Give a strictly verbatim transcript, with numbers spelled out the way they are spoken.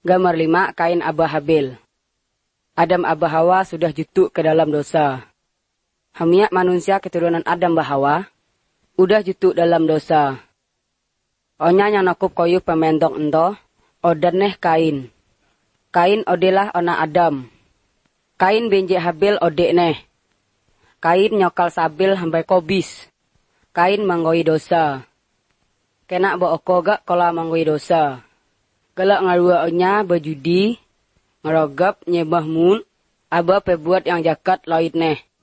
Gambar lima, Kain Abah Habil. Adam Abah Hawa sudah jutuk ke dalam dosa. Hamiak manusia keturunan Adam Bahawa udah jutuk dalam dosa. Onya yang nakup koyu pementok ento, odaneh Kain. Kain odelah ona Adam. Kain benjek Habil odek neh. Kain nyokal Sabil sampai kobis. Kain manggoi dosa. Kena bo oko gak kola manggoi dosa. Galak ngarua onya berjudi, ngerogap nyebah mun, aba pebuat yang jakat loid neh.